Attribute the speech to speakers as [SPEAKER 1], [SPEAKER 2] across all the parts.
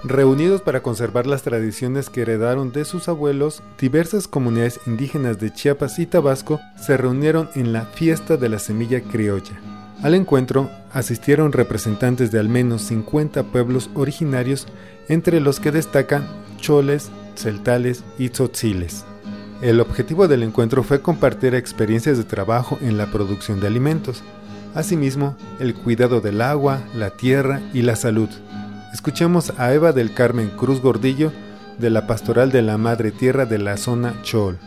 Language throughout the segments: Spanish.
[SPEAKER 1] Reunidos para conservar las tradiciones que heredaron de sus abuelos, diversas comunidades indígenas de Chiapas y Tabasco se reunieron en la Fiesta de la Semilla Criolla. Al encuentro asistieron representantes de al menos 50 pueblos originarios, entre los que destacan choles, celtales y tzotziles. El objetivo del encuentro fue compartir experiencias de trabajo en la producción de alimentos, asimismo el cuidado del agua, la tierra y la salud. Escuchemos a Eva del Carmen Cruz Gordillo, de la Pastoral de la Madre Tierra de la zona Chol.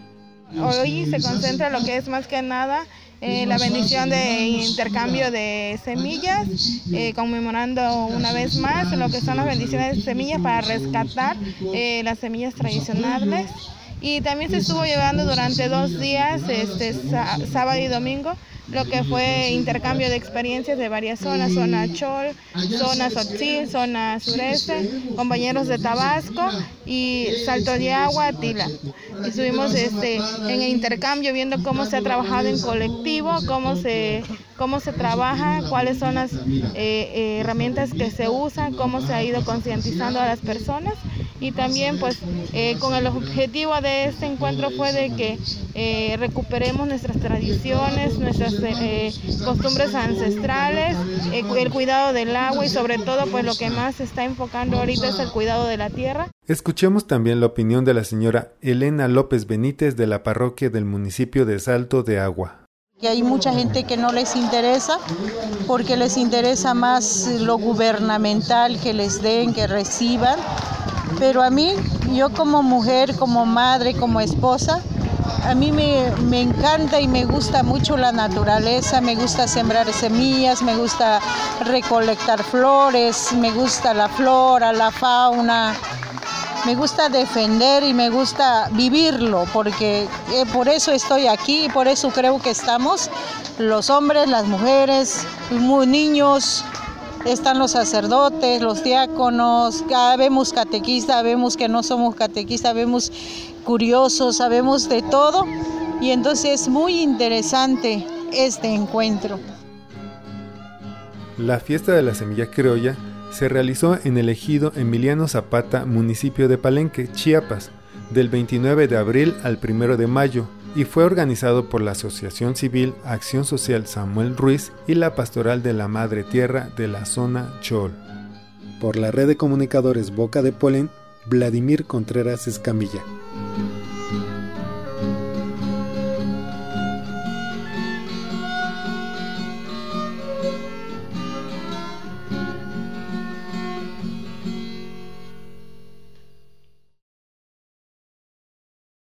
[SPEAKER 2] Hoy se concentra lo que es más que nada la bendición de intercambio de semillas, conmemorando una vez más lo que son las bendiciones de semillas para rescatar las semillas tradicionales. Y también se estuvo llevando durante 2 días, sábado y domingo, lo que fue intercambio de experiencias de varias zonas, zona Chol, zona Tzotzil, zona sureste, compañeros de Tabasco y Salto de Agua, Tila. Estuvimos en el intercambio viendo cómo se ha trabajado en colectivo, cómo se trabaja, cuáles son las herramientas que se usan, cómo se ha ido concientizando a las personas. Y también pues con el objetivo de este encuentro fue de que recuperemos nuestras tradiciones, nuestras costumbres ancestrales, el cuidado del agua y sobre todo pues lo que más se está enfocando ahorita es el cuidado de la tierra.
[SPEAKER 1] Escuchemos también la opinión de la señora Elena López Benítez de la parroquia del municipio de Salto de Agua.
[SPEAKER 3] Que hay mucha gente que no les interesa porque les interesa más lo gubernamental, que les den, que reciban. Pero a mí, yo como mujer, como madre, como esposa, a mí me encanta y me gusta mucho la naturaleza, me gusta sembrar semillas, me gusta recolectar flores, me gusta la flora, la fauna, me gusta defender y me gusta vivirlo, porque por eso estoy aquí y por eso creo que estamos los hombres, las mujeres, los niños. Están los sacerdotes, los diáconos, vemos catequistas, vemos que no somos catequistas, vemos curiosos, sabemos de todo y entonces es muy interesante este encuentro.
[SPEAKER 1] La fiesta de la semilla criolla se realizó en el ejido Emiliano Zapata, municipio de Palenque, Chiapas, del 29 de abril al 1 de mayo, y fue organizado por la Asociación Civil Acción Social Samuel Ruiz y la Pastoral de la Madre Tierra de la zona Chol. Por la red de comunicadores Boca de Polen, Vladimir Contreras Escamilla.